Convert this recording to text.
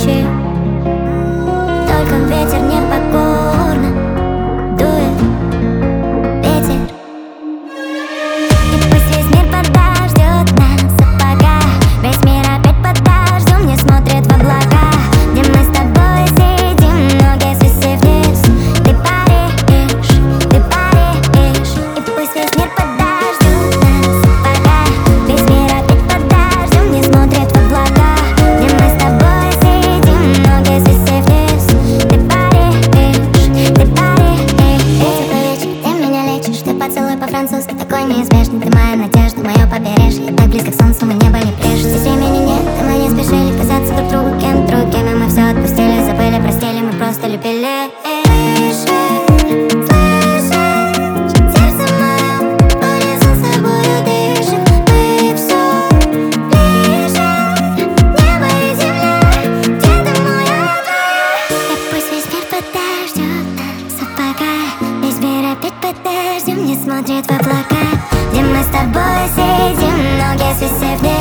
ночи. Только ветер непокорно дует, ветер. И пусть весь мир подождет нас, пока весь мир опять под дождем не смотрит в облака, где мы с тобой сидим, ноги свисев вниз. Ты паришь, ты паришь. И пусть весь мир подождет нас, пока весь мир опять под дождем не смотрит в облака, где мы с тобой сидим, ноги свисев вниз. Ты паришь, ты паришь. Теплый вечер, ты меня лечишь, ты поцелуй по-французски такой неизбежный. Ты моя надежда, мое побережье, так близко к солнцу мы не были прежде. Здесь времени нет, и мы не спешили казаться друг другу кем другим, и мы все отпустили, забыли, простили, мы просто любили. Под дождем не смотрит в облака, где мы с тобой сидим, ноги свисев вниз.